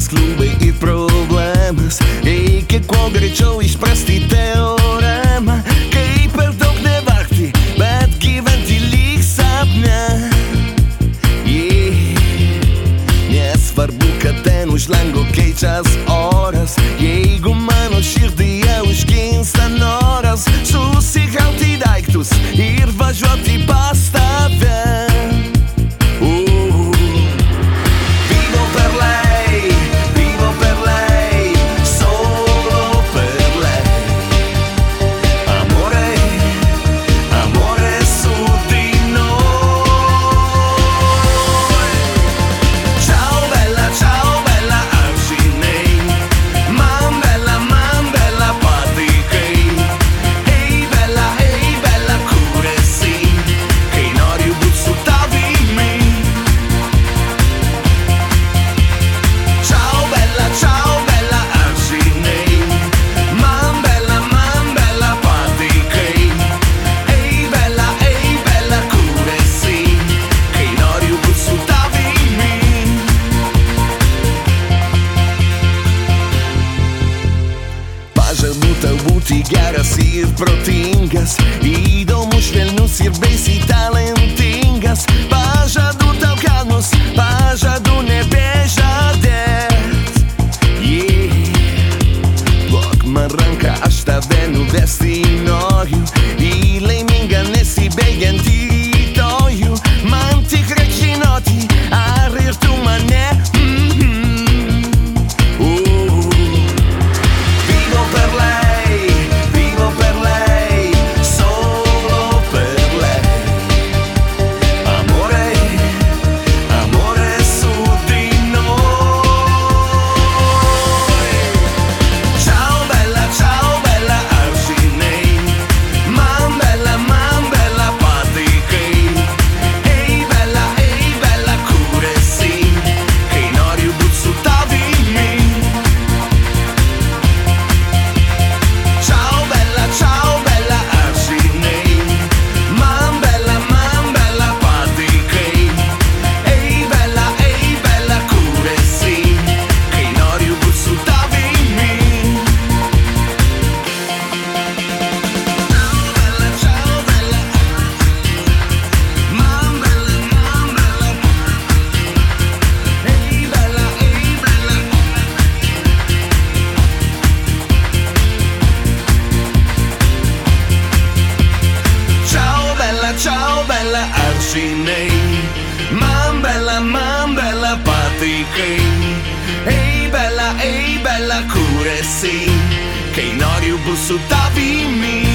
klubai ir problemas. Reikia kuo greičiau išprasti teoremą, kaip per daug nevargti, bet gyventi lyg sapne. Nesvarbu, kad ten už lango keičias oras, jeigu mano širdyje užgimsta noras susikrauti daiktus ir važiuoti pas tave. Būti geras ir protingas, įdomus, švelnus ir baisiai talentingas. Pažadu tau kalnus, pažadu nebežadėt. Duok man ranką, aš tave nuvesti noriu į laimingą nesibaigiantį rytojų. Man tik reik žinoti, ar ir tu mane. Ciao bella, ar žinai, man bella patikai. Ei bella, kur esi, kai noriu būt su tavimi.